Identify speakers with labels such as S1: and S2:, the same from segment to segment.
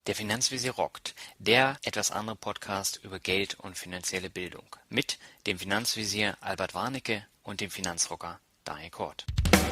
S1: Der Finanzvisier rockt, der etwas andere Podcast über Geld und finanzielle Bildung. Mit dem Finanzvisier Albert Warnecke und dem Finanzrocker Daniel Kort.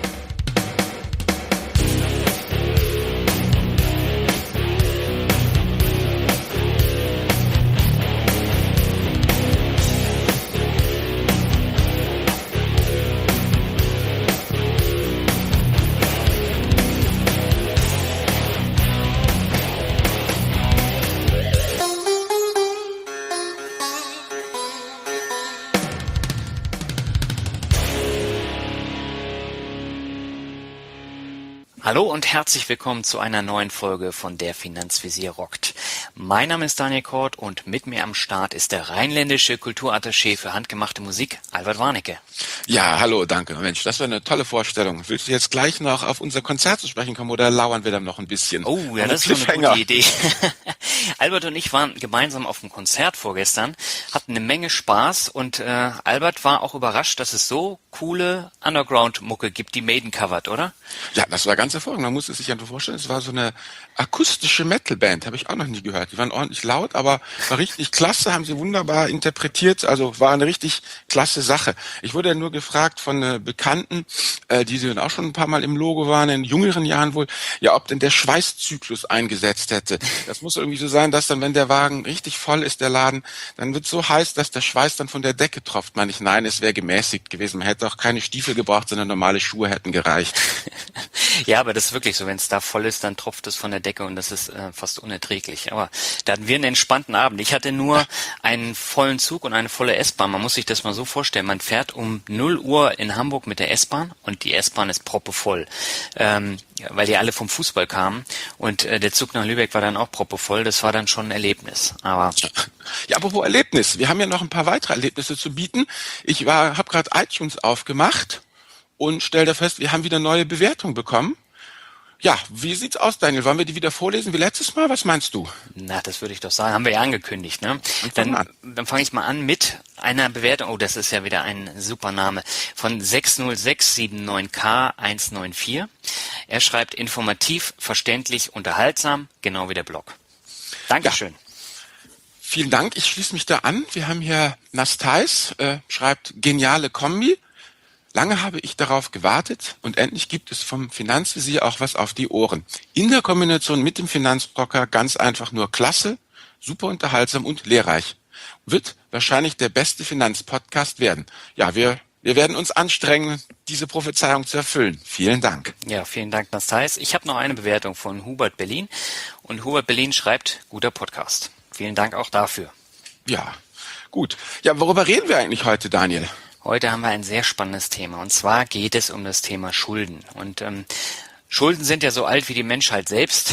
S1: Hallo und herzlich willkommen zu einer neuen Folge von der Finanzvisier rockt. Mein Name ist Daniel Kort und mit mir am Start ist der rheinländische Kulturattaché für handgemachte Musik, Albert Warnecke.
S2: Ja, hallo, danke. Mensch, das war eine tolle Vorstellung. Willst du jetzt gleich noch auf unser Konzert zu sprechen kommen oder lauern wir dann noch ein bisschen?
S1: Oh, ja, das ist eine gute Idee. Albert und ich waren gemeinsam auf dem Konzert vorgestern, hatten eine Menge Spaß und Albert war auch überrascht, dass es so coole Underground-Mucke gibt, die Maiden covert, oder?
S2: Ja, das war ganz hervorragend. Man muss es sich einfach vorstellen, es war so eine akustische Metal-Band, habe ich auch noch nie gehört. Die waren ordentlich laut, aber war richtig klasse, haben sie wunderbar interpretiert, also war eine richtig klasse Sache. Ich wurde ja nur gefragt von Bekannten, die sie dann auch schon ein paar Mal im Logo waren, in jüngeren Jahren wohl, ja, ob denn der Schweißzyklus eingesetzt hätte. Das muss irgendwie so sein, dass dann, wenn der Wagen richtig voll ist, der Laden, dann wird es so heiß, dass der Schweiß dann von der Decke tropft. Meine ich, nein, es wäre gemäßigt gewesen. Man hätte auch keine Stiefel gebraucht, sondern normale Schuhe hätten gereicht.
S1: Ja, aber das ist wirklich so, wenn es da voll ist, dann tropft es von der Decke und das ist fast unerträglich. Aber da hatten wir einen entspannten Abend. Ich hatte nur einen vollen Zug und eine volle S-Bahn. Man muss sich das mal so vorstellen, man fährt um 0 Uhr in Hamburg mit der S-Bahn und die S-Bahn ist proppevoll, weil die alle vom Fußball kamen und der Zug nach Lübeck war dann auch proppevoll. Das war dann schon ein Erlebnis. Aber
S2: ja, apropos Erlebnis. Wir haben ja noch ein paar weitere Erlebnisse zu bieten. Ich habe gerade iTunes aufgemacht und stelle da fest, wir haben wieder neue Bewertungen bekommen. Ja, wie sieht's aus, Daniel? Wollen wir die wieder vorlesen wie letztes Mal? Was meinst du?
S1: Na, das würde ich doch sagen. Haben wir ja angekündigt, ne? Dann fange ich mal an mit einer Bewertung. Oh, das ist ja wieder ein super Name. Von 60679K194. Er schreibt informativ, verständlich, unterhaltsam, genau wie der Blog. Dankeschön.
S2: Ja. Vielen Dank. Ich schließe mich da an. Wir haben hier Nastais, schreibt geniale Kombi. Lange habe ich darauf gewartet und endlich gibt es vom Finanzvisier auch was auf die Ohren. In der Kombination mit dem Finanzrocker ganz einfach nur klasse, super unterhaltsam und lehrreich. Wird wahrscheinlich der beste Finanzpodcast werden. Ja, wir werden uns anstrengen, diese Prophezeiung zu erfüllen. Vielen Dank.
S1: Ja, vielen Dank, Nastais. Ich habe noch eine Bewertung von Hubert Berlin und Hubert Berlin schreibt, guter Podcast. Vielen Dank auch dafür.
S2: Ja, gut. Ja, worüber reden wir eigentlich heute, Daniel?
S1: Heute haben wir ein sehr spannendes Thema und zwar geht es um das Thema Schulden. Und Schulden sind ja so alt wie die Menschheit selbst.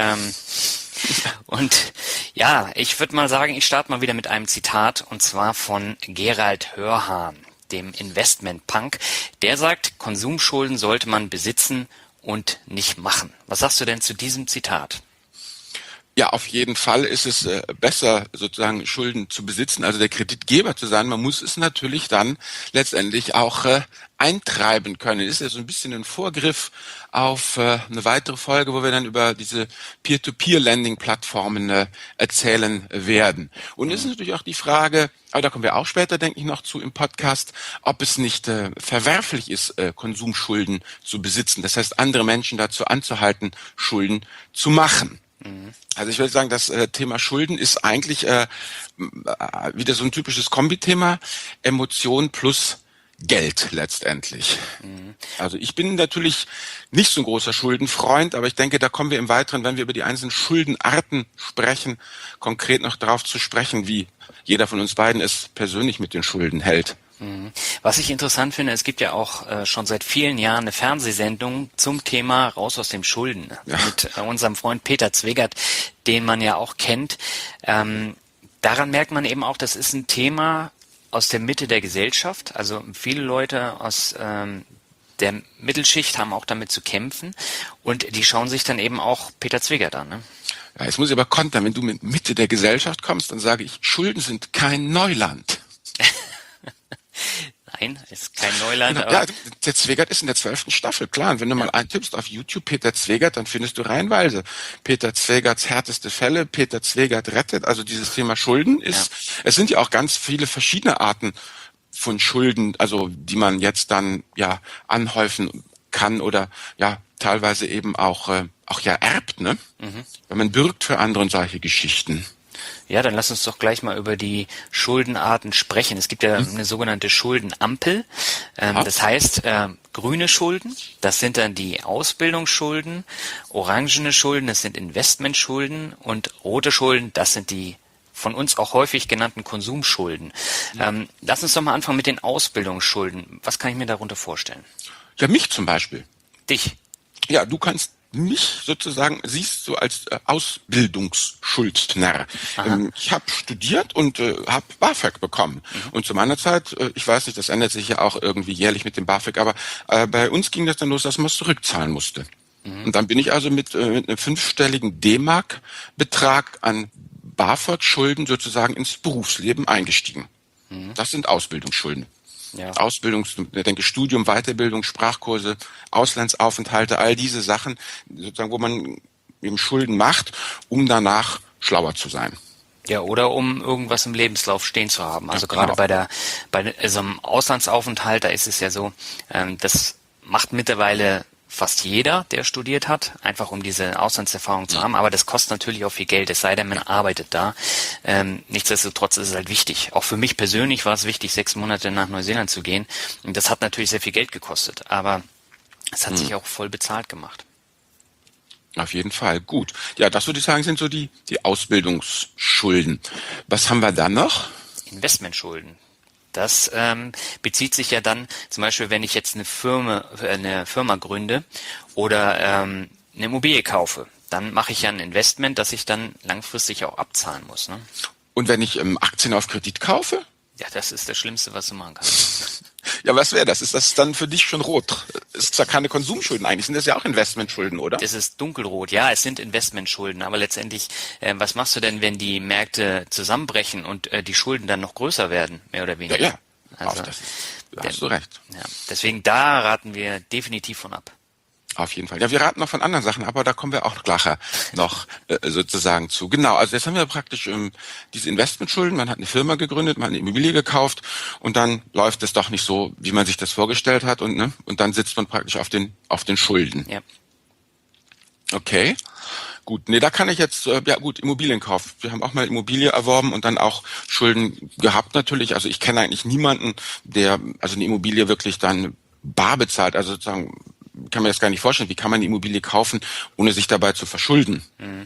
S1: Und ja, ich würde mal sagen, ich starte mal wieder mit einem Zitat und zwar von Gerald Hörhan, dem Investment-Punk. Der sagt, Konsumschulden sollte man besitzen und nicht machen. Was sagst du denn zu diesem Zitat?
S2: Ja, auf jeden Fall ist es besser, sozusagen Schulden zu besitzen, also der Kreditgeber zu sein. Man muss es natürlich dann letztendlich auch eintreiben können. Das ist ja so ein bisschen ein Vorgriff auf eine weitere Folge, wo wir dann über diese Peer-to-Peer-Lending-Plattformen erzählen werden. Und es ist natürlich auch die Frage, aber da kommen wir auch später, denke ich, noch zu im Podcast, ob es nicht verwerflich ist, Konsumschulden zu besitzen. Das heißt, andere Menschen dazu anzuhalten, Schulden zu machen. Also ich würde sagen, das Thema Schulden ist eigentlich wieder so ein typisches Kombithema, Emotion plus Geld letztendlich. Also ich bin natürlich nicht so ein großer Schuldenfreund, aber ich denke, da kommen wir im Weiteren, wenn wir über die einzelnen Schuldenarten sprechen, konkret noch darauf zu sprechen, wie jeder von uns beiden es persönlich mit den Schulden hält.
S1: Was ich interessant finde, es gibt ja auch schon seit vielen Jahren eine Fernsehsendung zum Thema Raus aus dem Schulden mit unserem Freund Peter Zwegert, den man ja auch kennt. Daran merkt man eben auch, das ist ein Thema aus der Mitte der Gesellschaft. Also viele Leute aus der Mittelschicht haben auch damit zu kämpfen und die schauen sich dann eben auch Peter Zwegert an. Ne?
S2: Ja, jetzt muss ich aber kontern, wenn du mit Mitte der Gesellschaft kommst, dann sage ich, Schulden sind kein Neuland.
S1: Nein, ist kein Neuland.
S2: Genau.
S1: Aber
S2: Ja, der Zwegert ist in der 12. Staffel, klar. Und wenn du mal eintippst auf YouTube Peter Zwegert, dann findest du reihenweise Peter Zwegerts härteste Fälle, Peter Zwegert rettet. Also dieses Thema Schulden ist, es sind ja auch ganz viele verschiedene Arten von Schulden, also die man jetzt dann ja anhäufen kann oder ja teilweise eben auch ja erbt, ne? Weil man bürgt für andere und solche Geschichten.
S1: ja, dann lass uns doch gleich mal über die Schuldenarten sprechen. Es gibt ja eine sogenannte Schuldenampel. Das heißt, grüne Schulden, das sind dann die Ausbildungsschulden, orangene Schulden, das sind Investmentschulden und rote Schulden, das sind die von uns auch häufig genannten Konsumschulden. Lass uns doch mal anfangen mit den Ausbildungsschulden. Was kann ich mir darunter vorstellen?
S2: Ja, mich zum Beispiel.
S1: Dich.
S2: Ja, du kannst mich sozusagen siehst du als Ausbildungsschuldner. Ich habe studiert und habe BAföG bekommen. Und zu meiner Zeit, ich weiß nicht, das ändert sich ja auch irgendwie jährlich mit dem BAföG, aber bei uns ging das dann los, dass man es zurückzahlen musste. Und dann bin ich also mit einem 5-stelligen D-Mark-Betrag an BAföG-Schulden sozusagen ins Berufsleben eingestiegen. Das sind Ausbildungsschulden.
S1: Ja.
S2: Ich denke Studium, Weiterbildung, Sprachkurse, Auslandsaufenthalte, all diese Sachen, sozusagen, wo man eben Schulden macht, um danach schlauer zu sein.
S1: Ja, oder um irgendwas im Lebenslauf stehen zu haben. Also
S2: Ja,
S1: gerade
S2: genau.
S1: bei so einem Auslandsaufenthalt, da ist es ja so, das macht mittlerweile fast jeder, der studiert hat, einfach um diese Auslandserfahrung zu haben. Aber das kostet natürlich auch viel Geld, es sei denn, man arbeitet da. Nichtsdestotrotz ist es halt wichtig. Auch für mich persönlich war es wichtig, 6 Monate nach Neuseeland zu gehen. Und das hat natürlich sehr viel Geld gekostet. Aber es hat sich auch voll bezahlt gemacht.
S2: Auf jeden Fall, gut. Ja, das würde ich sagen, sind so die Ausbildungsschulden. Was haben wir dann noch?
S1: Investmentschulden. Das bezieht sich ja dann zum Beispiel, wenn ich jetzt eine Firma gründe oder eine Immobilie kaufe, dann mache ich ja ein Investment, das ich dann langfristig auch abzahlen muss. Ne?
S2: Und wenn ich Aktien auf Kredit kaufe?
S1: Ja, das ist das Schlimmste, was du machen kannst.
S2: Ja, was wäre das? Ist das dann für dich schon rot? Ist zwar keine Konsumschulden eigentlich, sind das ja auch Investmentschulden, oder?
S1: Das ist dunkelrot. Ja, es sind Investmentschulden, aber letztendlich, was machst du denn, wenn die Märkte zusammenbrechen und die Schulden dann noch größer werden, mehr oder weniger?
S2: Ja.
S1: Also,
S2: Da hast du recht.
S1: Ja, deswegen da raten wir definitiv von ab.
S2: Auf jeden Fall. Ja, wir raten noch von anderen Sachen, aber da kommen wir auch nachher noch sozusagen zu. Genau, also jetzt haben wir praktisch diese Investmentschulden. Man hat eine Firma gegründet, man hat eine Immobilie gekauft und dann läuft es doch nicht so, wie man sich das vorgestellt hat und dann sitzt man praktisch auf den Schulden.
S1: Ja.
S2: Okay. Gut, nee, da kann ich jetzt, Immobilienkauf. Wir haben auch mal Immobilie erworben und dann auch Schulden gehabt natürlich. Also ich kenne eigentlich niemanden, der also eine Immobilie wirklich dann bar bezahlt. Also sozusagen kann man das gar nicht vorstellen. Wie kann man die Immobilie kaufen, ohne sich dabei zu verschulden?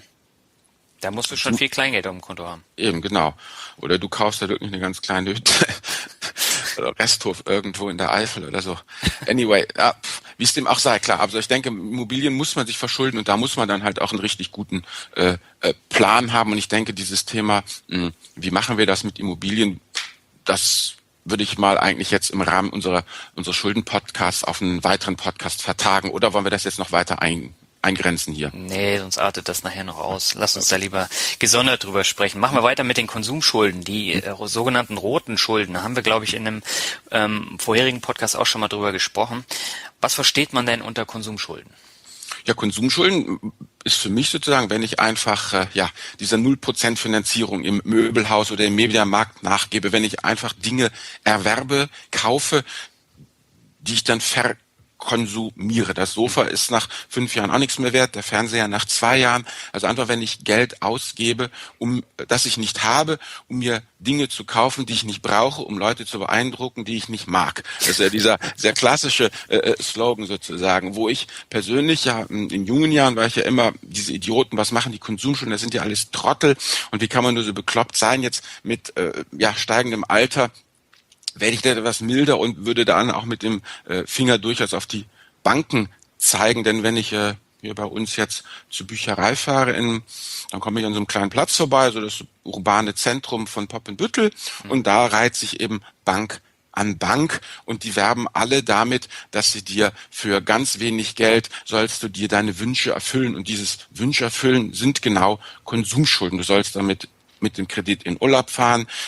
S1: Da musst du schon viel Kleingeld auf dem Konto haben.
S2: Eben, genau. Oder du kaufst da wirklich eine ganz kleine Hütte oder Resthof irgendwo in der Eifel oder so. Anyway, ja, wie es dem auch sei, klar. Also ich denke, Immobilien muss man sich verschulden und da muss man dann halt auch einen richtig guten Plan haben. Und ich denke, dieses Thema, wie machen wir das mit Immobilien, das würde ich mal eigentlich jetzt im Rahmen unserer Schulden-Podcasts auf einen weiteren Podcast vertagen. Oder wollen wir das jetzt noch weiter eingrenzen hier?
S1: Nee, sonst artet das nachher noch aus. Lass uns da lieber gesondert drüber sprechen. Machen wir weiter mit den Konsumschulden, die sogenannten roten Schulden. Da haben wir, glaube ich, in einem vorherigen Podcast auch schon mal drüber gesprochen. Was versteht man denn unter Konsumschulden?
S2: Ja, Konsumschulden ist für mich sozusagen, wenn ich einfach dieser 0% Finanzierung im Möbelhaus oder im Mediamarkt nachgebe, wenn ich einfach Dinge erwerbe, kaufe, die ich dann verkonsumiere. Das Sofa ist nach 5 Jahren auch nichts mehr wert, der Fernseher nach 2 Jahren. Also einfach, wenn ich Geld ausgebe, das ich nicht habe, um mir Dinge zu kaufen, die ich nicht brauche, um Leute zu beeindrucken, die ich nicht mag. Das ist ja dieser sehr klassische Slogan sozusagen, wo ich persönlich in jungen Jahren war ich ja immer diese Idioten, was machen die Konsumschulden, das sind ja alles Trottel und wie kann man nur so bekloppt sein jetzt mit steigendem Alter, werde ich da etwas milder und würde dann auch mit dem Finger durchaus auf die Banken zeigen, denn wenn ich hier bei uns jetzt zur Bücherei fahre, dann komme ich an so einem kleinen Platz vorbei, so das urbane Zentrum von Poppenbüttel und da reiht sich eben Bank an Bank und die werben alle damit, dass sie dir für ganz wenig Geld sollst du dir deine Wünsche erfüllen und dieses Wünsche erfüllen sind genau Konsumschulden. Du sollst damit mit dem Kredit in Urlaub fahren,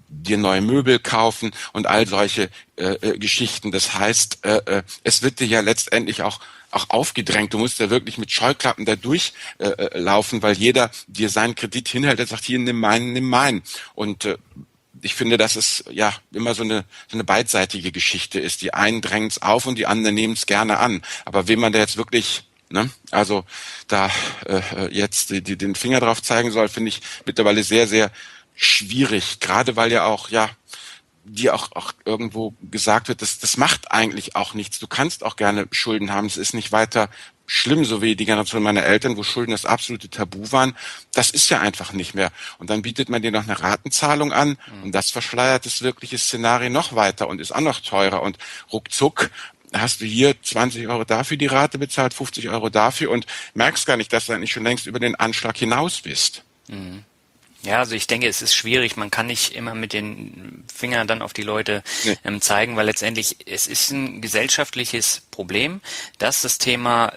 S2: dir neue Möbel kaufen und all solche Geschichten. Das heißt, es wird dir ja letztendlich auch aufgedrängt. Du musst ja wirklich mit Scheuklappen da durchlaufen, weil jeder dir seinen Kredit hinhält, der sagt, hier, nimm meinen. Und ich finde, dass es ja immer so eine beidseitige Geschichte ist. Die einen drängen es auf und die anderen nehmen es gerne an. Aber wem man da jetzt wirklich, ne, also da jetzt den Finger drauf zeigen soll, finde ich mittlerweile sehr, sehr schwierig. Gerade weil ja auch, ja, dir auch irgendwo gesagt wird, das macht eigentlich auch nichts. Du kannst auch gerne Schulden haben. Es ist nicht weiter schlimm, so wie die Generation meiner Eltern, wo Schulden das absolute Tabu waren. Das ist ja einfach nicht mehr. Und dann bietet man dir noch eine Ratenzahlung an und das verschleiert das wirkliche Szenario noch weiter und ist auch noch teurer. Und ruckzuck hast du hier 20 Euro dafür die Rate bezahlt, 50 Euro dafür und merkst gar nicht, dass du eigentlich schon längst über den Anschlag hinaus bist.
S1: Mhm. Ja, also ich denke, es ist schwierig. Man kann nicht immer mit den Fingern dann auf die Leute zeigen, weil letztendlich es ist ein gesellschaftliches Problem, dass das Thema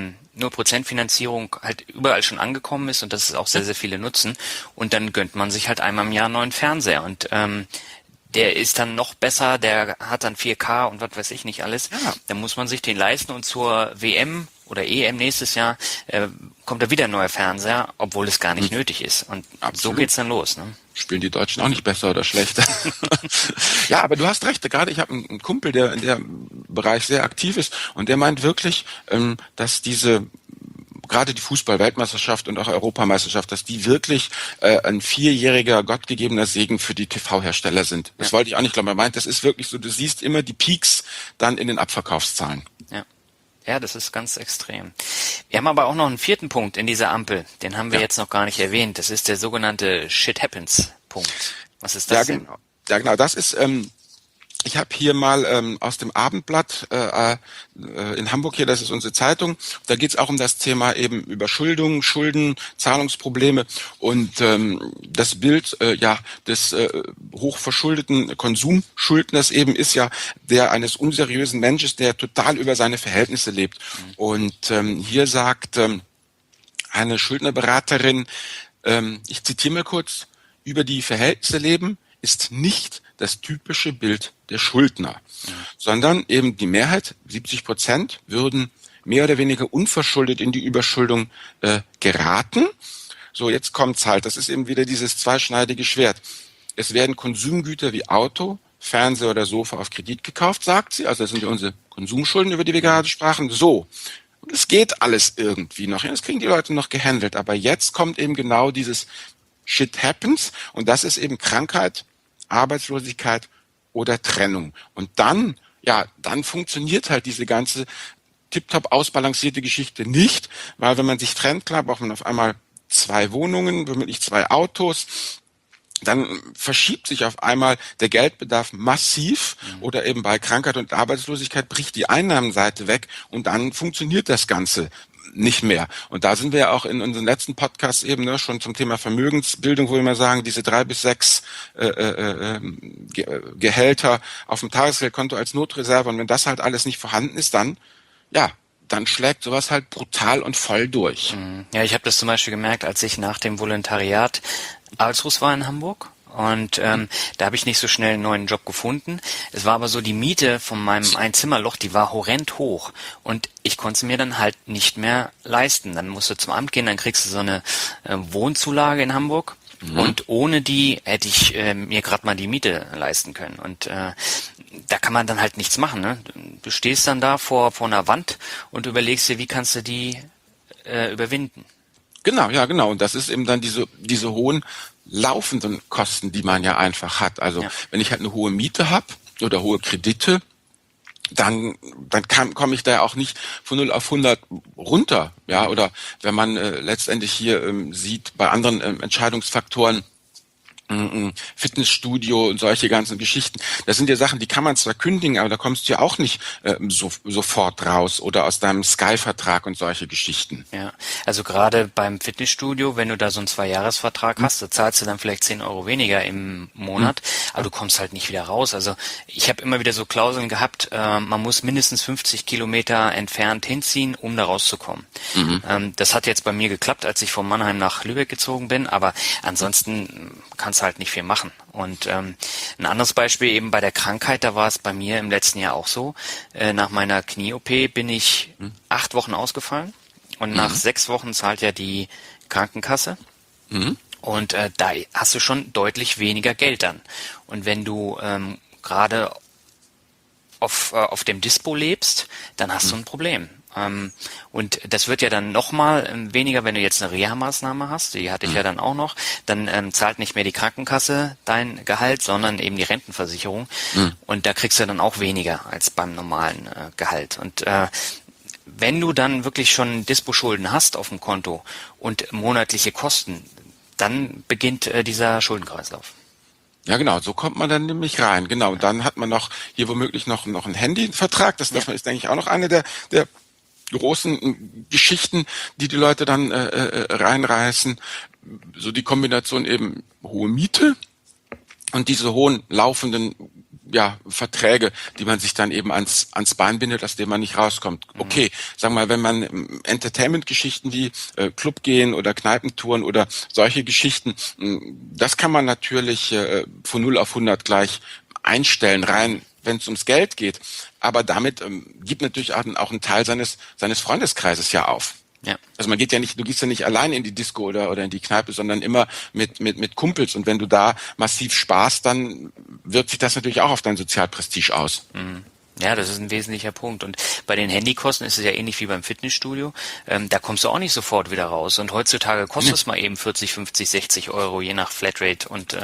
S1: 0% Finanzierung halt überall schon angekommen ist und dass es auch sehr, sehr viele nutzen. Und dann gönnt man sich halt einmal im Jahr einen neuen Fernseher und der ist dann noch besser, der hat dann 4K und was weiß ich nicht alles. Ja. Dann muss man sich den leisten und zur WM oder EM nächstes Jahr kommt da wieder ein neuer Fernseher, obwohl es gar nicht nötig ist. Und absolut. So geht's dann los. Ne?
S2: Spielen die Deutschen auch nicht besser oder schlechter. Ja, aber du hast recht. Gerade ich habe einen Kumpel, der in dem Bereich sehr aktiv ist und der meint wirklich, dass gerade die Fußball-Weltmeisterschaft und auch Europameisterschaft, dass die wirklich ein 4-jähriger gottgegebener Segen für die TV-Hersteller sind. Das wollte ich auch nicht glauben. Er meint, das ist wirklich so, du siehst immer die Peaks dann in den Abverkaufszahlen.
S1: Ja, das ist ganz extrem. Wir haben aber auch noch einen vierten Punkt in dieser Ampel. Den haben wir jetzt noch gar nicht erwähnt. Das ist der sogenannte Shit Happens Punkt. Was ist das denn?
S2: Ja, genau. Das ist, ich habe hier mal aus dem Abendblatt in Hamburg hier, das ist unsere Zeitung, da geht es auch um das Thema eben Überschuldung, Schulden, Zahlungsprobleme und das Bild des hochverschuldeten Konsumschuldners eben ist ja der eines unseriösen Menschen, der total über seine Verhältnisse lebt. Und hier sagt eine Schuldnerberaterin, ich zitiere mal kurz, über die Verhältnisse leben ist nicht das typische Bild der Schuldner, sondern eben die Mehrheit, 70%, würden mehr oder weniger unverschuldet in die Überschuldung geraten. So, jetzt kommt's halt. Das ist eben wieder dieses zweischneidige Schwert. Es werden Konsumgüter wie Auto, Fernseher oder Sofa auf Kredit gekauft, sagt sie. Also das sind ja unsere Konsumschulden, über die wir gerade sprachen. So. Und es geht alles irgendwie noch. Das kriegen die Leute noch gehandelt. Aber jetzt kommt eben genau dieses Shit happens. Und das ist eben Krankheit, Arbeitslosigkeit oder Trennung. Und dann funktioniert halt diese ganze tiptop ausbalancierte Geschichte nicht, weil wenn man sich trennt, klar, braucht man auf einmal 2 Wohnungen, womöglich 2 Autos, dann verschiebt sich auf einmal der Geldbedarf massiv oder eben bei Krankheit und Arbeitslosigkeit bricht die Einnahmenseite weg und dann funktioniert das Ganze nicht mehr. Und da sind wir ja auch in unseren letzten Podcasts eben schon zum Thema Vermögensbildung, wo wir immer sagen, diese 3 bis 6 Gehälter auf dem Tagesgeldkonto als Notreserve. Und wenn das halt alles nicht vorhanden ist, dann schlägt sowas halt brutal und voll durch.
S1: Ja, ich habe das zum Beispiel gemerkt, als ich nach dem Volontariat arbeitslos war in Hamburg. Und da habe ich nicht so schnell einen neuen Job gefunden. Es war aber so, die Miete von meinem Einzimmerloch, die war horrend hoch. Und ich konnte es mir dann halt nicht mehr leisten. Dann musst du zum Amt gehen, dann kriegst du so eine Wohnzulage in Hamburg. Und ohne die hätte ich mir gerade mal die Miete leisten können. Und da kann man dann halt nichts machen. Ne? Du stehst dann da vor einer Wand und überlegst dir, wie kannst du die überwinden.
S2: Genau, ja, genau. Und das ist eben dann diese hohen laufenden Kosten, die man ja einfach hat. Also wenn ich halt eine hohe Miete habe oder hohe Kredite, dann komme ich da ja auch nicht von 0 auf 100 runter. Ja, oder wenn man letztendlich hier sieht, bei anderen Entscheidungsfaktoren, Fitnessstudio und solche ganzen Geschichten. Das sind ja Sachen, die kann man zwar kündigen, aber da kommst du ja auch nicht sofort raus oder aus deinem Sky-Vertrag und solche Geschichten.
S1: Ja, also gerade beim Fitnessstudio, wenn du da so einen 2-Jahres-Vertrag hast, da zahlst du dann vielleicht 10 Euro weniger im Monat, aber du kommst halt nicht wieder raus. Also ich habe immer wieder so Klauseln gehabt, man muss mindestens 50 Kilometer entfernt hinziehen, um da rauszukommen. Das hat jetzt bei mir geklappt, als ich von Mannheim nach Lübeck gezogen bin, aber ansonsten kannst halt nicht viel machen. Und ein anderes Beispiel eben bei der Krankheit, da war es bei mir im letzten Jahr auch so. Nach meiner Knie-OP bin ich 8 Wochen ausgefallen und nach 6 Wochen zahlt ja die Krankenkasse. Und da hast du schon deutlich weniger Geld dann. Und wenn du gerade auf dem Dispo lebst, dann hast du ein Problem. Und das wird ja dann nochmal weniger, wenn du jetzt eine Reha-Maßnahme hast, die hatte ich ja dann auch noch, dann zahlt nicht mehr die Krankenkasse dein Gehalt, sondern eben die Rentenversicherung. Und da kriegst du dann auch weniger als beim normalen Gehalt. Und wenn du dann wirklich schon Dispo-Schulden hast auf dem Konto und monatliche Kosten, dann beginnt dieser Schuldenkreislauf.
S2: Ja, genau, so kommt man dann nämlich rein. Genau, und dann hat man noch hier womöglich noch einen Handyvertrag. Das ist, denke ich, auch noch eine der großen Geschichten, die Leute dann reinreißen. So die Kombination eben hohe Miete und diese hohen laufenden Verträge, die man sich dann eben ans Bein bindet, aus dem man nicht rauskommt. Okay, sagen wir mal, wenn man Entertainment-Geschichten wie Club gehen oder Kneipentouren oder solche Geschichten, das kann man natürlich von 0 auf 100 gleich einstellen, rein, wenn es ums Geld geht. Aber damit gibt natürlich auch ein Teil seines Freundeskreises ja auf.
S1: Ja.
S2: Also du gehst ja nicht allein in die Disco oder in die Kneipe, sondern immer mit Kumpels. Und wenn du da massiv sparst, dann wirkt sich das natürlich auch auf dein Sozialprestige aus.
S1: Ja, das ist ein wesentlicher Punkt. Und bei den Handykosten ist es ja ähnlich wie beim Fitnessstudio. Da kommst du auch nicht sofort wieder raus. Und heutzutage kostet es mal eben 40, 50, 60 Euro, je nach Flatrate. Und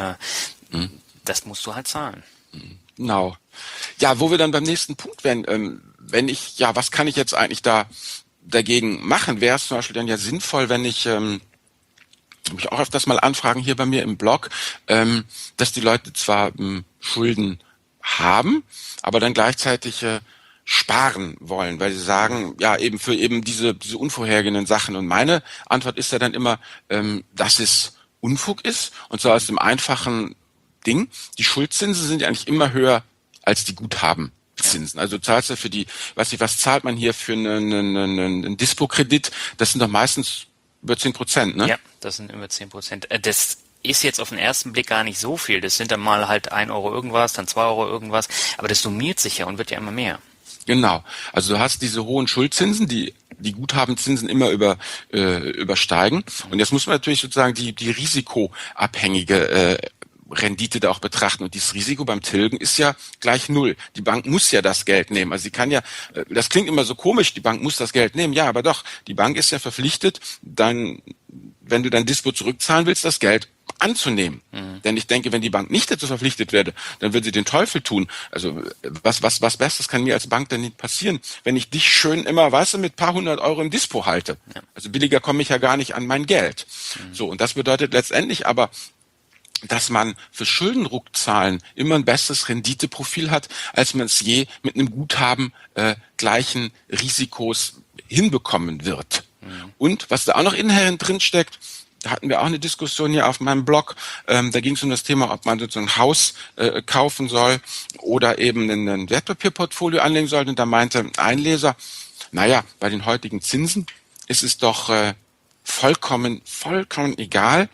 S1: das musst du halt zahlen.
S2: Genau. Ja, wo wir dann beim nächsten Punkt wären, was kann ich jetzt eigentlich da dagegen machen? Wäre es zum Beispiel dann ja sinnvoll, wenn ich mich auch öfters mal anfragen hier bei mir im Blog, dass die Leute zwar Schulden haben, aber dann gleichzeitig sparen wollen, weil sie sagen, ja, eben für eben diese unvorhergesehenen Sachen. Und meine Antwort ist ja dann immer, dass es Unfug ist, und zwar aus dem einfachen Ding: Die Schuldzinsen sind ja eigentlich immer höher als die Guthabenzinsen. Also du zahlst ja für was zahlt man hier für einen Dispo-Kredit? Das sind doch meistens über 10%, ne?
S1: Ja, das sind über 10%. Das ist jetzt auf den ersten Blick gar nicht so viel. Das sind dann mal halt 1 Euro irgendwas, dann 2 Euro irgendwas. Aber das summiert sich ja und wird ja immer mehr.
S2: Genau. Also du hast diese hohen Schuldzinsen, die Guthabenzinsen immer übersteigen. Und jetzt muss man natürlich sozusagen die risikoabhängige Rendite da auch betrachten. Und dieses Risiko beim Tilgen ist ja gleich 0. Die Bank muss ja das Geld nehmen. Also sie kann ja, das klingt immer so komisch, die Bank muss das Geld nehmen. Ja, aber doch, die Bank ist ja verpflichtet, dann, wenn du dein Dispo zurückzahlen willst, das Geld anzunehmen. Denn ich denke, wenn die Bank nicht dazu verpflichtet werde, dann würde sie den Teufel tun. Also was Besseres kann mir als Bank denn nicht passieren, wenn ich dich schön immer, mit paar 100 Euro im Dispo halte. Ja. Also billiger komme ich ja gar nicht an mein Geld. So, und das bedeutet letztendlich aber, dass man für Schuldenrückzahlen immer ein besseres Renditeprofil hat, als man es je mit einem Guthaben gleichen Risikos hinbekommen wird. Und was da auch noch inhärent drin steckt, da hatten wir auch eine Diskussion hier auf meinem Blog, da ging es um das Thema, ob man so ein Haus kaufen soll oder eben ein Wertpapierportfolio anlegen soll. Und da meinte ein Leser, bei den heutigen Zinsen ist es doch vollkommen egal,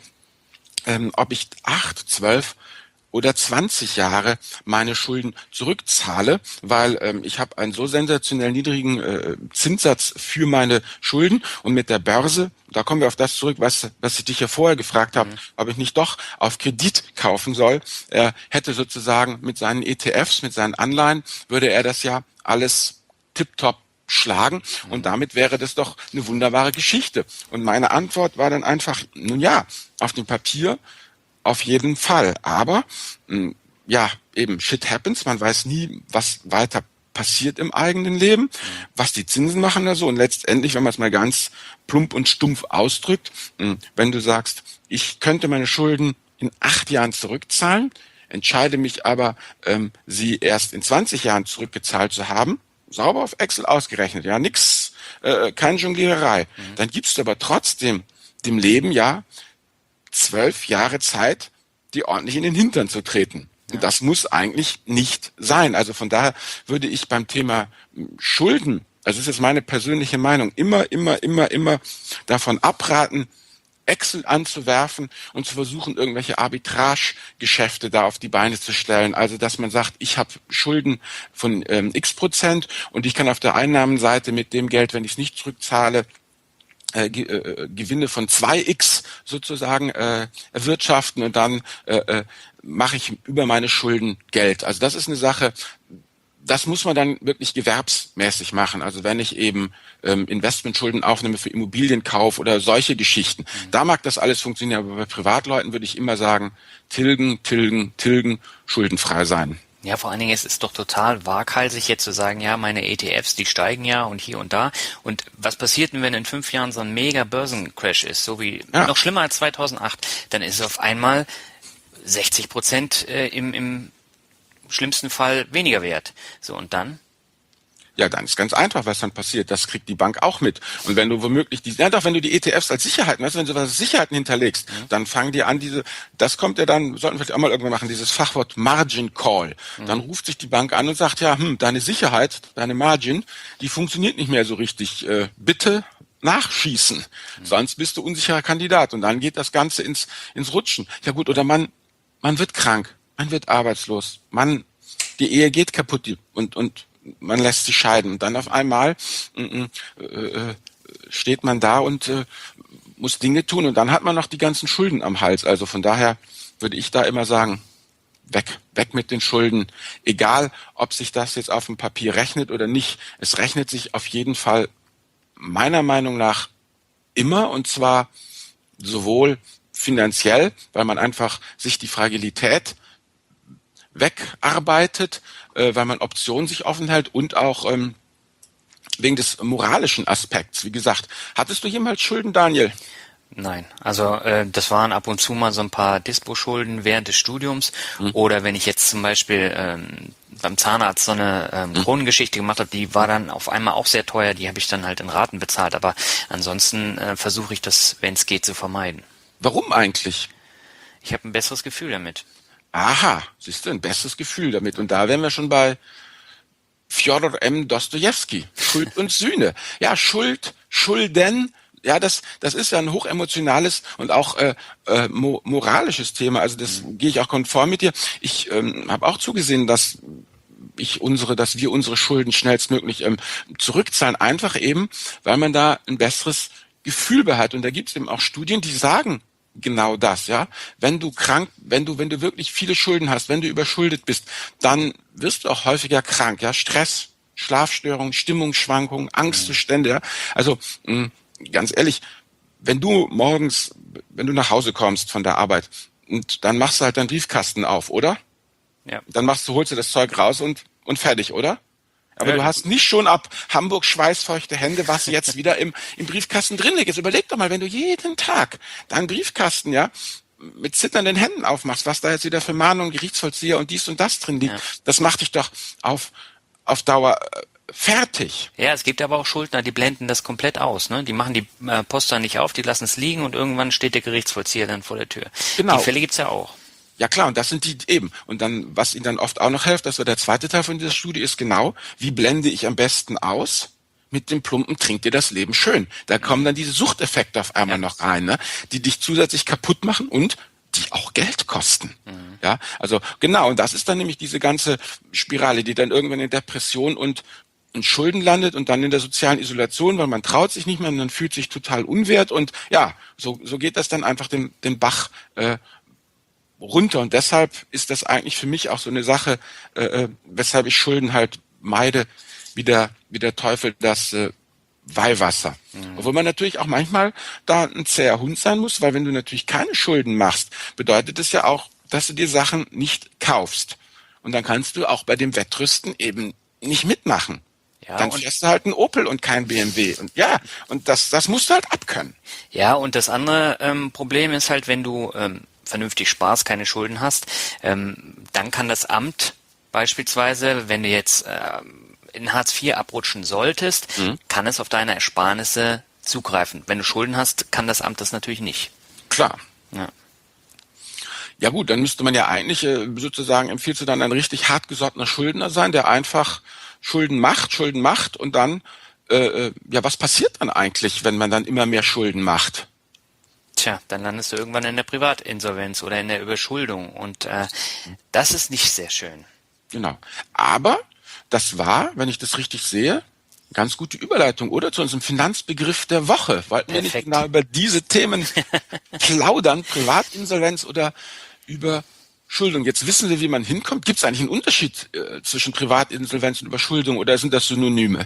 S2: ob ich 8, 12 oder 20 Jahre meine Schulden zurückzahle, weil ich habe einen so sensationell niedrigen Zinssatz für meine Schulden, und mit der Börse, da kommen wir auf das zurück, was ich dich ja vorher gefragt habe, ob ich nicht doch auf Kredit kaufen soll. Er hätte sozusagen mit seinen ETFs, mit seinen Anleihen, würde er das ja alles tipptopp schlagen, und damit wäre das doch eine wunderbare Geschichte. Und meine Antwort war dann einfach, nun ja, auf dem Papier auf jeden Fall. Aber eben shit happens, man weiß nie, was weiter passiert im eigenen Leben, was die Zinsen machen da so. Und letztendlich, wenn man es mal ganz plump und stumpf ausdrückt, wenn du sagst, ich könnte meine Schulden in 8 Jahren zurückzahlen, entscheide mich aber, sie erst in 20 Jahren zurückgezahlt zu haben, sauber auf Excel ausgerechnet, ja, nix, keine Jongliererei. Dann gibst du aber trotzdem dem Leben 12 Jahre Zeit, die ordentlich in den Hintern zu treten. Ja. Und das muss eigentlich nicht sein. Also von daher würde ich beim Thema Schulden, also das ist jetzt meine persönliche Meinung, immer davon abraten, Excel anzuwerfen und zu versuchen, irgendwelche Arbitrage-Geschäfte da auf die Beine zu stellen. Also, dass man sagt, ich habe Schulden von X% und ich kann auf der Einnahmenseite mit dem Geld, wenn ich es nicht zurückzahle, Gewinne von 2x sozusagen erwirtschaften und dann mache ich über meine Schulden Geld. Also das ist eine Sache, das muss man dann wirklich gewerbsmäßig machen. Also wenn ich eben Investmentschulden aufnehme für Immobilienkauf oder solche Geschichten, da mag das alles funktionieren, aber bei Privatleuten würde ich immer sagen, tilgen, schuldenfrei sein.
S1: Ja, vor allen Dingen ist es doch total waghalsig jetzt zu sagen, ja, meine ETFs, die steigen ja und hier und da. Und was passiert denn, wenn in 5 Jahren so ein mega Börsencrash ist, so wie noch schlimmer als 2008, dann ist es auf einmal 60% im schlimmsten Fall weniger wert. So, und dann?
S2: Ja, dann ist ganz einfach, was dann passiert. Das kriegt die Bank auch mit. Und wenn du womöglich wenn du die ETFs als Sicherheiten, weißt du, wenn du was Sicherheiten hinterlegst, dann fangen die an, das kommt ja dann, sollten wir vielleicht auch mal irgendwann machen, dieses Fachwort Margin Call. Dann ruft sich die Bank an und sagt, ja, deine Sicherheit, deine Margin, die funktioniert nicht mehr so richtig. Bitte nachschießen. Sonst bist du unsicherer Kandidat. Und dann geht das Ganze ins Rutschen. Ja gut, oder man wird krank, man wird arbeitslos, die Ehe geht kaputt und man lässt sich scheiden. Und dann auf einmal steht man da und muss Dinge tun. Und dann hat man noch die ganzen Schulden am Hals. Also von daher würde ich da immer sagen, weg mit den Schulden. Egal, ob sich das jetzt auf dem Papier rechnet oder nicht. Es rechnet sich auf jeden Fall meiner Meinung nach immer. Und zwar sowohl finanziell, weil man einfach sich die Fragilität wegarbeitet, weil man Optionen sich offen hält und auch wegen des moralischen Aspekts. Wie gesagt, hattest du jemals Schulden, Daniel?
S1: Nein, also das waren ab und zu mal so ein paar Dispo-Schulden während des Studiums oder wenn ich jetzt zum Beispiel beim Zahnarzt so eine Kronengeschichte gemacht habe, die war dann auf einmal auch sehr teuer, die habe ich dann halt in Raten bezahlt, aber ansonsten versuche ich das, wenn es geht, zu vermeiden.
S2: Warum eigentlich?
S1: Ich habe ein besseres Gefühl damit.
S2: Aha, siehst du, ein besseres Gefühl damit. Und da wären wir schon bei Fjodor M. Dostojewski. Schuld und Sühne. Ja, Schulden, ja, das ist ja ein hochemotionales und auch moralisches Thema. Also das gehe ich auch konform mit dir. Ich habe auch zugesehen, dass wir unsere Schulden schnellstmöglich zurückzahlen. Einfach eben, weil man da ein besseres Gefühl bei hat. Und da gibt es eben auch Studien, die sagen, genau das, ja. Wenn du wirklich viele Schulden hast, wenn du überschuldet bist, dann wirst du auch häufiger krank, ja. Stress, Schlafstörungen, Stimmungsschwankungen, Angstzustände, ja. Also, ganz ehrlich, wenn du nach Hause kommst von der Arbeit und dann machst du halt deinen Briefkasten auf, oder?
S1: Ja.
S2: Dann holst du das Zeug raus und fertig, oder? Aber du hast nicht schon ab Hamburg schweißfeuchte Hände, was jetzt wieder im Briefkasten drin liegt. Jetzt überleg doch mal, wenn du jeden Tag deinen Briefkasten, ja, mit zitternden Händen aufmachst, was da jetzt wieder für Mahnungen, Gerichtsvollzieher und dies und das drin liegt, das macht dich doch auf Dauer fertig.
S1: Ja, es gibt aber auch Schuldner, die blenden das komplett aus, ne? Die machen die Poster nicht auf, die lassen es liegen und irgendwann steht der Gerichtsvollzieher dann vor der Tür.
S2: Genau.
S1: Die Fälle gibt's ja auch.
S2: Ja klar, und das sind die eben. Und dann, was ihnen dann oft auch noch hilft, das war der zweite Teil von dieser Studie, ist genau, wie blende ich am besten aus? Mit dem plumpen Trink dir das Leben schön. Da kommen dann diese Suchteffekte auf einmal noch rein, ne? Die dich zusätzlich kaputt machen und die auch Geld kosten. Ja, also genau, und das ist dann nämlich diese ganze Spirale, die dann irgendwann in Depression und Schulden landet und dann in der sozialen Isolation, weil man traut sich nicht mehr und man fühlt sich total unwert und ja, so geht das dann einfach den Bach runter. Und deshalb ist das eigentlich für mich auch so eine Sache, weshalb ich Schulden halt meide, wie der Teufel das Weihwasser. Obwohl man natürlich auch manchmal da ein zäher Hund sein muss, weil wenn du natürlich keine Schulden machst, bedeutet es ja auch, dass du dir Sachen nicht kaufst. Und dann kannst du auch bei dem Wettrüsten eben nicht mitmachen. Ja, dann fährst du halt einen Opel und kein BMW. Und ja, und das musst du halt abkönnen.
S1: Ja, und das andere Problem ist halt, wenn du vernünftig sparst, keine Schulden hast, dann kann das Amt beispielsweise, wenn du jetzt in Hartz IV abrutschen solltest, kann es auf deine Ersparnisse zugreifen. Wenn du Schulden hast, kann das Amt das natürlich nicht.
S2: Klar.
S1: Ja.
S2: Ja gut, dann müsste man ja eigentlich sozusagen, empfiehlst du dann ein richtig hartgesottener Schuldner sein, der einfach Schulden macht und dann, was passiert dann eigentlich, wenn man dann immer mehr Schulden macht?
S1: Tja, dann landest du irgendwann in der Privatinsolvenz oder in der Überschuldung und das ist nicht sehr schön.
S2: Genau. Aber das war, wenn ich das richtig sehe, ganz gute Überleitung, oder? Zu unserem Finanzbegriff der Woche. Wollten wir nicht genau über diese Themen plaudern? Privatinsolvenz oder Überschuldung? Jetzt wissen wir, wie man hinkommt. Gibt es eigentlich einen Unterschied zwischen Privatinsolvenz und Überschuldung oder sind das Synonyme?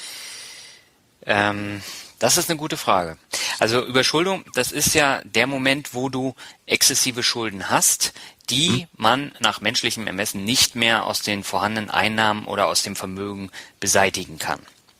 S1: Das ist eine gute Frage. Also Überschuldung, das ist ja der Moment, wo du exzessive Schulden hast, die man nach menschlichem Ermessen nicht mehr aus den vorhandenen Einnahmen oder aus dem Vermögen beseitigen kann.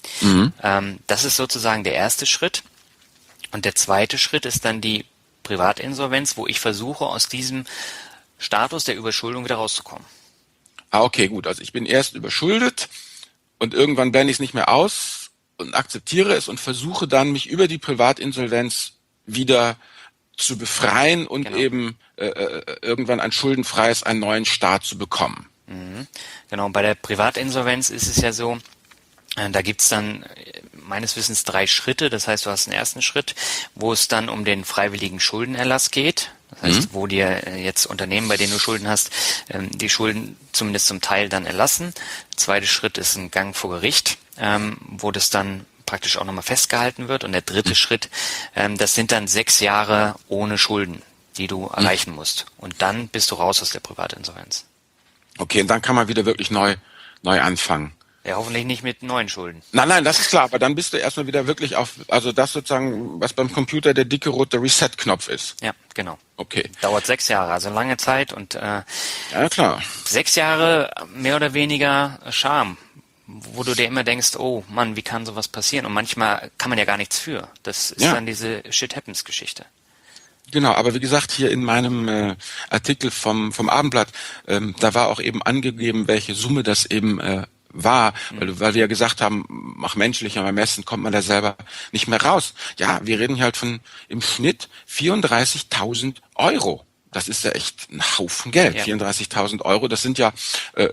S1: Das ist sozusagen der erste Schritt. Und der zweite Schritt ist dann die Privatinsolvenz, wo ich versuche, aus diesem Status der Überschuldung wieder rauszukommen.
S2: Okay, gut. Also ich bin erst überschuldet und irgendwann blende ich es nicht mehr aus und akzeptiere es und versuche dann, mich über die Privatinsolvenz wieder zu befreien und eben irgendwann ein schuldenfreies, einen neuen Start zu bekommen.
S1: Genau, bei der Privatinsolvenz ist es ja so, da gibt's dann meines Wissens 3 Schritte. Das heißt, du hast einen ersten Schritt, wo es dann um den freiwilligen Schuldenerlass geht. Das heißt, wo dir jetzt Unternehmen, bei denen du Schulden hast, die Schulden zumindest zum Teil dann erlassen. Der zweite Schritt ist ein Gang vor Gericht, wo das dann praktisch auch nochmal festgehalten wird. Und der dritte Schritt, das sind dann 6 Jahre ohne Schulden, die du erreichen musst. Und dann bist du raus aus der Privatinsolvenz.
S2: Okay, und dann kann man wieder wirklich neu anfangen.
S1: Ja, hoffentlich nicht mit neuen Schulden.
S2: Nein, das ist klar, aber dann bist du erstmal wieder wirklich also das sozusagen, was beim Computer der dicke rote Reset-Knopf ist.
S1: Ja, genau.
S2: Okay.
S1: Dauert 6 Jahre, also lange Zeit und
S2: ja, klar.
S1: 6 Jahre mehr oder weniger Scham, wo du dir immer denkst, oh Mann, wie kann sowas passieren? Und manchmal kann man ja gar nichts für. Das ist dann diese Shit-Happens-Geschichte. Genau,
S2: aber wie gesagt, hier in meinem Artikel vom Abendblatt, da war auch eben angegeben, welche Summe das eben war, weil wir ja gesagt haben, nach menschlichem Ermessen kommt man da selber nicht mehr raus. Ja, wir reden hier halt von im Schnitt 34.000 Euro. Das ist ja echt ein Haufen Geld. Ja. 34.000 Euro, das sind ja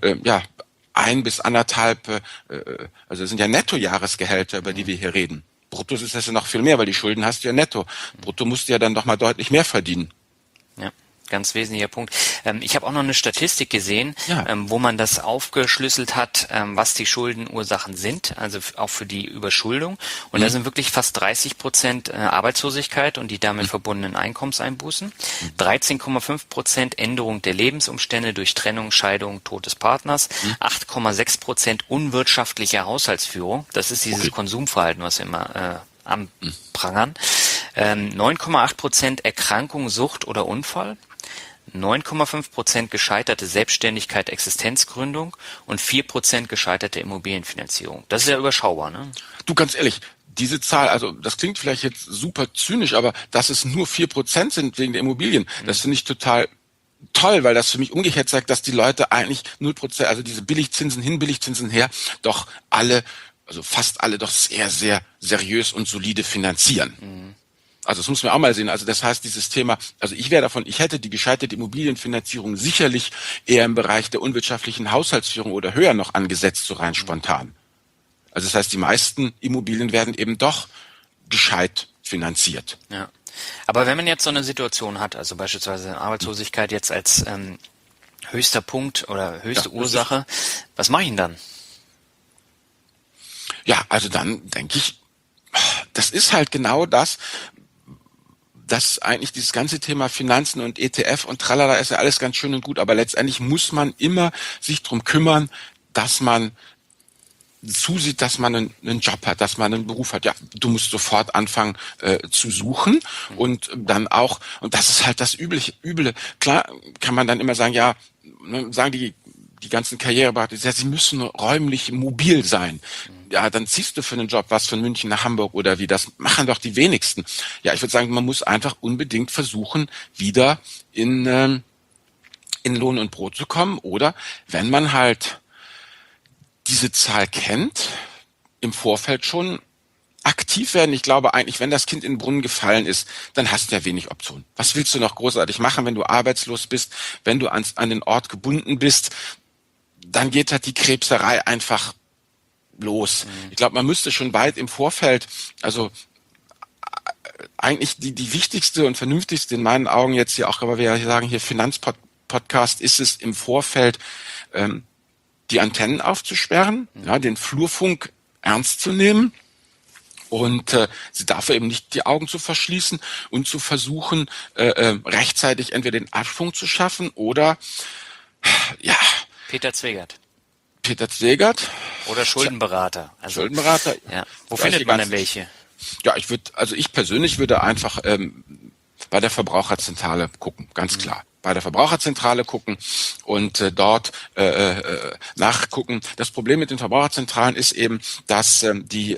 S2: 1 bis 1,5, also das sind ja Nettojahresgehälter, über die wir hier reden. Brutto ist das ja noch viel mehr, weil die Schulden hast du ja netto. Brutto musst du ja dann doch mal deutlich mehr verdienen.
S1: Ja. Ganz wesentlicher Punkt. Ich habe auch noch eine Statistik gesehen, wo man das aufgeschlüsselt hat, was die Schuldenursachen sind, also auch für die Überschuldung. Und da sind wirklich fast 30% Arbeitslosigkeit und die damit verbundenen Einkommenseinbußen, 13,5% Änderung der Lebensumstände durch Trennung, Scheidung, Tod des Partners, 8,6% unwirtschaftliche Haushaltsführung. Das ist dieses Konsumverhalten, was wir immer anprangern. 9,8% Erkrankung, Sucht oder Unfall. 9,5% gescheiterte Selbstständigkeit, Existenzgründung und 4% gescheiterte Immobilienfinanzierung. Das ist ja überschaubar, ne?
S2: Du, ganz ehrlich, diese Zahl, also das klingt vielleicht jetzt super zynisch, aber dass es nur 4% sind wegen der Immobilien, das finde ich total toll, weil das für mich umgekehrt zeigt, dass die Leute eigentlich 0%, also diese Billigzinsen hin, Billigzinsen her, doch alle, also fast alle doch sehr, sehr seriös und solide finanzieren. Also das muss man auch mal sehen. Also das heißt, dieses Thema, also ich hätte die gescheiterte Immobilienfinanzierung sicherlich eher im Bereich der unwirtschaftlichen Haushaltsführung oder höher noch angesetzt, so rein spontan. Also das heißt, die meisten Immobilien werden eben doch gescheit finanziert.
S1: Ja. Aber wenn man jetzt so eine Situation hat, also beispielsweise Arbeitslosigkeit jetzt als höchster Punkt oder höchste Ursache, was mache ich denn dann?
S2: Ja, also dann denke ich, das ist halt genau das, dass eigentlich dieses ganze Thema Finanzen und ETF und tralala ist ja alles ganz schön und gut, aber letztendlich muss man immer sich drum kümmern, dass man zusieht, dass man einen Job hat, dass man einen Beruf hat. Ja, du musst sofort anfangen zu suchen und dann auch, und das ist halt das Üble. Klar kann man dann immer sagen, ja, sagen die ganzen Karriereberater, ja, sie müssen räumlich mobil sein. Ja, dann ziehst du für einen Job was von München nach Hamburg oder wie, das machen doch die wenigsten. Ja, ich würde sagen, man muss einfach unbedingt versuchen, wieder in Lohn und Brot zu kommen oder wenn man halt diese Zahl kennt, im Vorfeld schon aktiv werden. Ich glaube eigentlich, wenn das Kind in den Brunnen gefallen ist, dann hast du ja wenig Optionen. Was willst du noch großartig machen, wenn du arbeitslos bist, wenn du an den Ort gebunden bist? Dann geht halt die Krebserei einfach los. Ich glaube, man müsste schon weit im Vorfeld, also eigentlich die wichtigste und vernünftigste in meinen Augen jetzt hier auch, aber wir sagen hier Finanzpodcast, ist es im Vorfeld, die Antennen aufzusperren, ja, den Flurfunk ernst zu nehmen und sie dafür eben nicht die Augen zu verschließen und zu versuchen, rechtzeitig entweder den Abschwung zu schaffen oder
S1: Peter Zwegert. Oder Schuldenberater. Also,
S2: Schuldenberater.
S1: Ja. Wo findet man denn welche?
S2: Ja, ich persönlich würde einfach bei der Verbraucherzentrale gucken, ganz klar. Bei der Verbraucherzentrale gucken und dort nachgucken. Das Problem mit den Verbraucherzentralen ist eben, dass die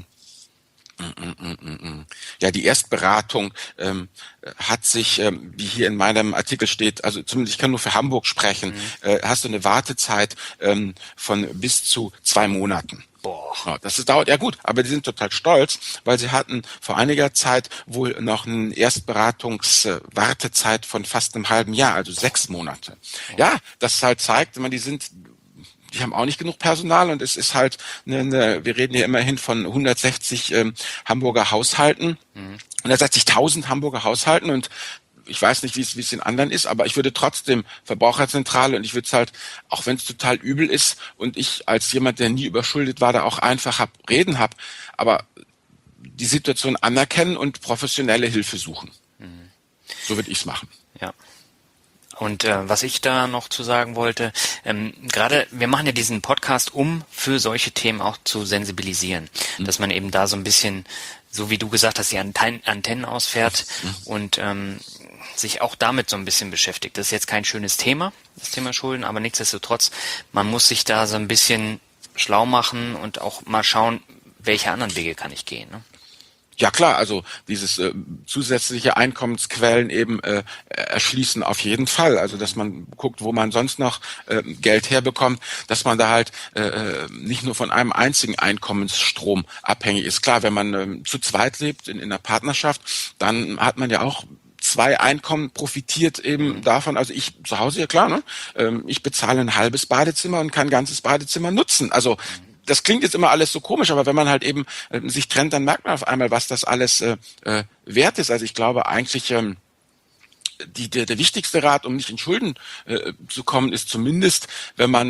S2: Erstberatung hat sich, wie hier in meinem Artikel steht, also zumindest ich kann nur für Hamburg sprechen, hast du eine Wartezeit von bis zu 2 Monaten. Ja, dauert ja gut, aber die sind total stolz, weil sie hatten vor einiger Zeit wohl noch eine Erstberatungswartezeit von fast einem halben Jahr, also 6 Monate. Ja, das halt zeigt, die haben auch nicht genug Personal und es ist halt wir reden hier immerhin von 160 Hamburger Haushalten, 160.000 Hamburger Haushalten und ich weiß nicht, wie es in anderen ist, aber ich würde trotzdem Verbraucherzentrale und ich würde es halt, auch wenn es total übel ist und ich als jemand, der nie überschuldet war, da auch einfach reden habe, aber die Situation anerkennen und professionelle Hilfe suchen. So würde ich es machen.
S1: Ja. Und was ich da noch zu sagen wollte, gerade wir machen ja diesen Podcast, um für solche Themen auch zu sensibilisieren, dass man eben da so ein bisschen, so wie du gesagt hast, die Antennen ausfährt und sich auch damit so ein bisschen beschäftigt. Das ist jetzt kein schönes Thema, das Thema Schulden, aber nichtsdestotrotz, man muss sich da so ein bisschen schlau machen und auch mal schauen, welche anderen Wege kann ich gehen, ne?
S2: Ja klar, also dieses zusätzliche Einkommensquellen eben erschließen auf jeden Fall. Also dass man guckt, wo man sonst noch Geld herbekommt, dass man da halt nicht nur von einem einzigen Einkommensstrom abhängig ist. Klar, wenn man zu zweit lebt in einer Partnerschaft, dann hat man ja auch 2 Einkommen, profitiert eben davon. Also ich zu Hause, ja klar, ne? Ich bezahle ein halbes Badezimmer und kann ein ganzes Badezimmer nutzen. Also das klingt jetzt immer alles so komisch, aber wenn man halt eben sich trennt, dann merkt man auf einmal, was das alles wert ist. Also ich glaube eigentlich, der wichtigste Rat, um nicht in Schulden zu kommen, ist zumindest, wenn man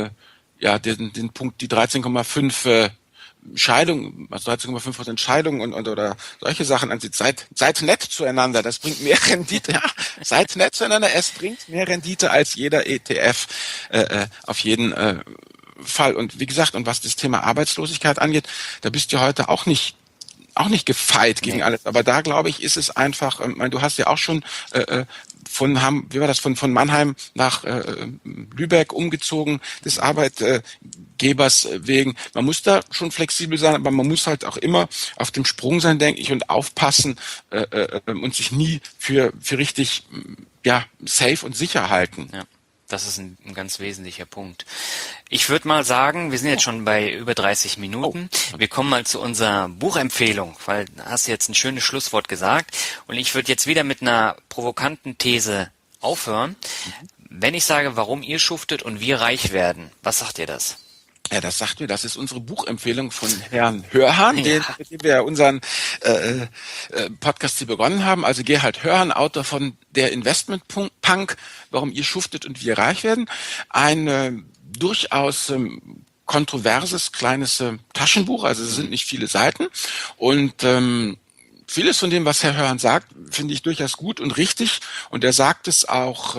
S2: den Punkt, die 13,5 Scheidung, also 13,5% Scheidung und oder solche Sachen ansieht, seid nett zueinander, das bringt mehr Rendite, ja, seid nett zueinander, es bringt mehr Rendite als jeder ETF auf jeden Fall. Und wie gesagt, und was das Thema Arbeitslosigkeit angeht, da bist du heute auch nicht gefeit gegen alles. Aber da, glaube ich, ist es einfach, du hast ja auch schon von Mannheim nach Lübeck umgezogen, des Arbeitgebers wegen. Man muss da schon flexibel sein, aber man muss halt auch immer auf dem Sprung sein, denke ich, und aufpassen und sich nie für richtig safe und sicher halten.
S1: Ja. Das ist ein ganz wesentlicher Punkt. Ich würde mal sagen, wir sind jetzt schon bei über 30 Minuten. Wir kommen mal zu unserer Buchempfehlung, weil du hast jetzt ein schönes Schlusswort gesagt. Und ich würde jetzt wieder mit einer provokanten These aufhören. Wenn ich sage, warum ihr schuftet und wir reich werden, was sagt ihr das?
S2: Ja, das sagt mir, das ist unsere Buchempfehlung von Herrn Hörhan, mit dem wir unseren Podcast hier begonnen haben. Also Gerhard Hörhan, Autor von Der Investment Punk, warum ihr schuftet und wir reich werden. Ein durchaus kontroverses kleines Taschenbuch, also es sind nicht viele Seiten. Und vieles von dem, was Herr Hörhan sagt, finde ich durchaus gut und richtig. Und er sagt es auch,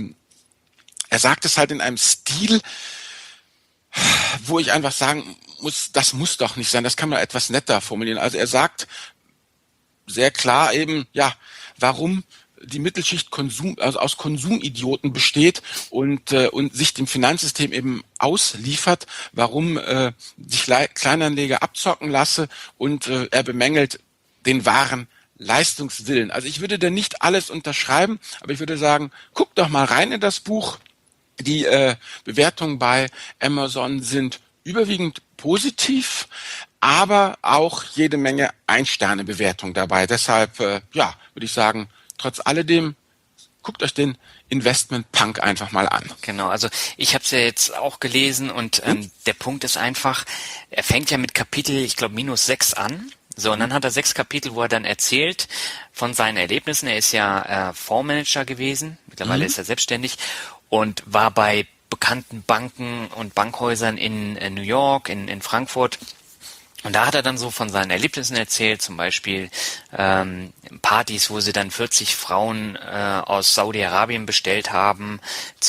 S2: er sagt es halt in einem Stil, wo ich einfach sagen muss, das muss doch nicht sein, das kann man etwas netter formulieren. Also er sagt sehr klar eben, warum die Mittelschicht aus Konsumidioten besteht und sich dem Finanzsystem eben ausliefert, warum sich Kleinanleger abzocken lasse und er bemängelt den wahren Leistungswillen. Also ich würde da nicht alles unterschreiben, aber ich würde sagen, guckt doch mal rein in das Buch. Die Bewertungen bei Amazon sind überwiegend positiv, aber auch jede Menge Ein-Sterne-Bewertungen dabei. Deshalb, würde ich sagen, trotz alledem, guckt euch den Investment Punk einfach mal an.
S1: Genau, also ich habe es ja jetzt auch gelesen und der Punkt ist einfach, er fängt ja mit Kapitel, ich glaube, -6 an. So, und dann hat er 6 Kapitel, wo er dann erzählt von seinen Erlebnissen. Er ist ja Fondsmanager gewesen, mittlerweile ist er selbstständig und war bei bekannten Banken und Bankhäusern in New York, in Frankfurt. Und da hat er dann so von seinen Erlebnissen erzählt, zum Beispiel Partys, wo sie dann 40 Frauen aus Saudi-Arabien bestellt haben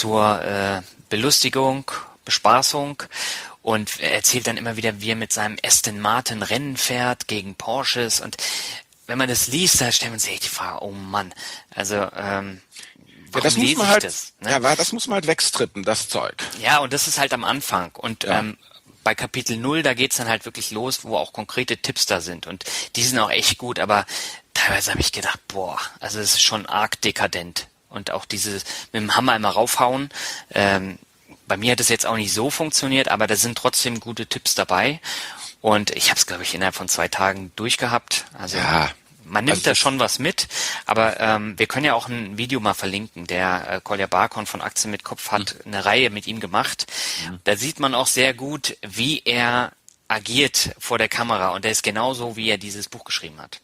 S1: zur Belustigung, Bespaßung. Und er erzählt dann immer wieder, wie er mit seinem Aston Martin Rennen fährt gegen Porsches. Und wenn man das liest, da stellt man sich die Frage, oh Mann, also warum
S2: das muss
S1: lese
S2: man
S1: ich
S2: halt,
S1: das? Ne?
S2: Ja, das muss man halt wegstrippen, das Zeug.
S1: Ja, und das ist halt am Anfang. Und bei Kapitel 0, da geht's dann halt wirklich los, wo auch konkrete Tipps da sind. Und die sind auch echt gut, aber teilweise habe ich gedacht, boah, also es ist schon arg dekadent. Und auch dieses mit dem Hammer immer raufhauen. Bei mir hat es jetzt auch nicht so funktioniert, aber da sind trotzdem gute Tipps dabei. Und ich habe es, glaube ich, innerhalb von 2 Tagen durchgehabt. Also man nimmt da schon was mit, aber wir können ja auch ein Video mal verlinken. Der Kolja Barkon von Aktien mit Kopf hat eine Reihe mit ihm gemacht. Da sieht man auch sehr gut, wie er agiert vor der Kamera. Und der ist genauso, wie er dieses Buch geschrieben hat.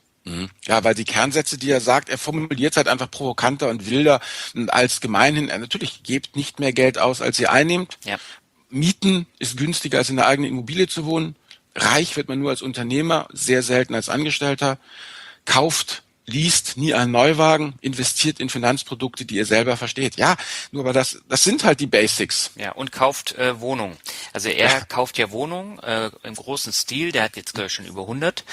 S2: Ja, weil die Kernsätze, die er sagt, er formuliert halt einfach provokanter und wilder als gemeinhin. Natürlich, gebt nicht mehr Geld aus, als ihr einnehmt.
S1: Ja.
S2: Mieten ist günstiger, als in der eigenen Immobilie zu wohnen. Reich wird man nur als Unternehmer, sehr selten als Angestellter. Kauft, liest nie einen Neuwagen, investiert in Finanzprodukte, die ihr selber versteht. Ja, nur aber das sind halt die Basics.
S1: Ja, und kauft Wohnungen. Also er kauft ja Wohnungen im großen Stil. Der hat jetzt, glaube ich, schon über 100.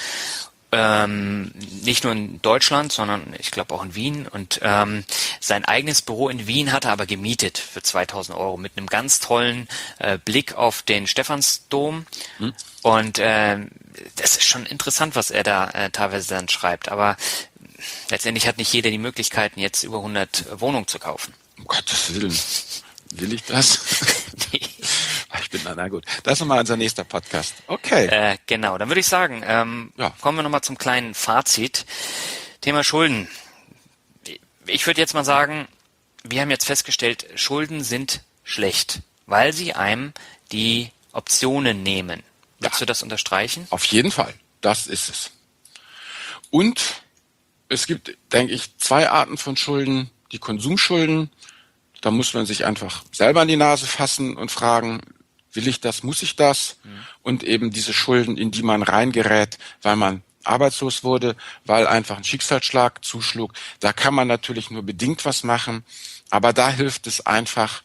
S1: Nicht nur in Deutschland, sondern ich glaube auch in Wien. Und sein eigenes Büro in Wien hat er aber gemietet für 2.000 Euro mit einem ganz tollen Blick auf den Stephansdom. Und das ist schon interessant, was er da teilweise dann schreibt. Aber letztendlich hat nicht jeder die Möglichkeiten, jetzt über 100 Wohnungen zu kaufen.
S2: Um Gottes Willen. Will ich das?
S1: Nee.
S2: Na gut. Das ist nochmal unser nächster Podcast. Okay.
S1: Genau, dann würde ich sagen, kommen wir nochmal zum kleinen Fazit. Thema Schulden. Ich würde jetzt mal sagen, wir haben jetzt festgestellt, Schulden sind schlecht, weil sie einem die Optionen nehmen. Würdest du das unterstreichen?
S2: Auf jeden Fall. Das ist es. Und es gibt, denke ich, 2 Arten von Schulden. Die Konsumschulden. Da muss man sich einfach selber an die Nase fassen und fragen, will ich das, muss ich das? Und eben diese Schulden, in die man reingerät, weil man arbeitslos wurde, weil einfach ein Schicksalsschlag zuschlug. Da kann man natürlich nur bedingt was machen, aber da hilft es einfach,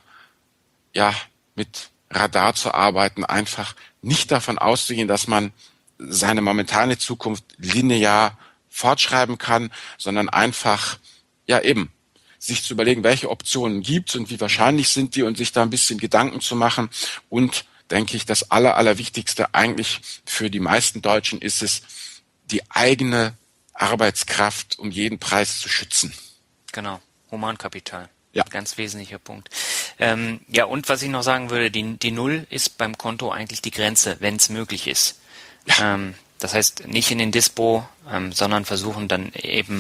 S2: mit Radar zu arbeiten, einfach nicht davon auszugehen, dass man seine momentane Zukunft linear fortschreiben kann, sondern einfach, sich zu überlegen, welche Optionen gibt es und wie wahrscheinlich sind die und sich da ein bisschen Gedanken zu machen. Und, denke ich, das Allerwichtigste eigentlich für die meisten Deutschen ist es, die eigene Arbeitskraft um jeden Preis zu schützen.
S1: Genau, Humankapital.
S2: Ja.
S1: Ganz wesentlicher Punkt. Und was ich noch sagen würde, die Null ist beim Konto eigentlich die Grenze, wenn es möglich ist. Ja. Das heißt, nicht in den Dispo, sondern versuchen dann eben,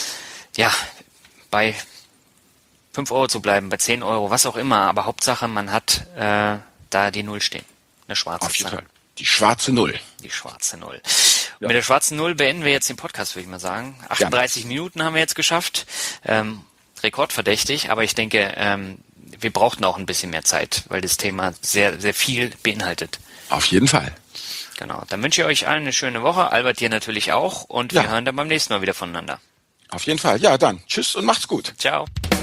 S1: bei 5 Euro zu bleiben, bei 10 Euro, was auch immer, aber Hauptsache, man hat da die Null stehen. Eine schwarze
S2: Auf jeden
S1: Zahl.
S2: Fall. Die schwarze Null.
S1: Die schwarze Null. Ja. Mit der schwarzen Null beenden wir jetzt den Podcast, würde ich mal sagen. 38 Minuten haben wir jetzt geschafft. Rekordverdächtig, aber ich denke, wir brauchten auch ein bisschen mehr Zeit, weil das Thema sehr, sehr viel beinhaltet.
S2: Auf jeden Fall.
S1: Genau. Dann wünsche ich euch allen eine schöne Woche. Albert, dir natürlich auch. Und wir hören dann beim nächsten Mal wieder voneinander.
S2: Auf jeden Fall. Ja, dann. Tschüss und macht's gut.
S1: Ciao.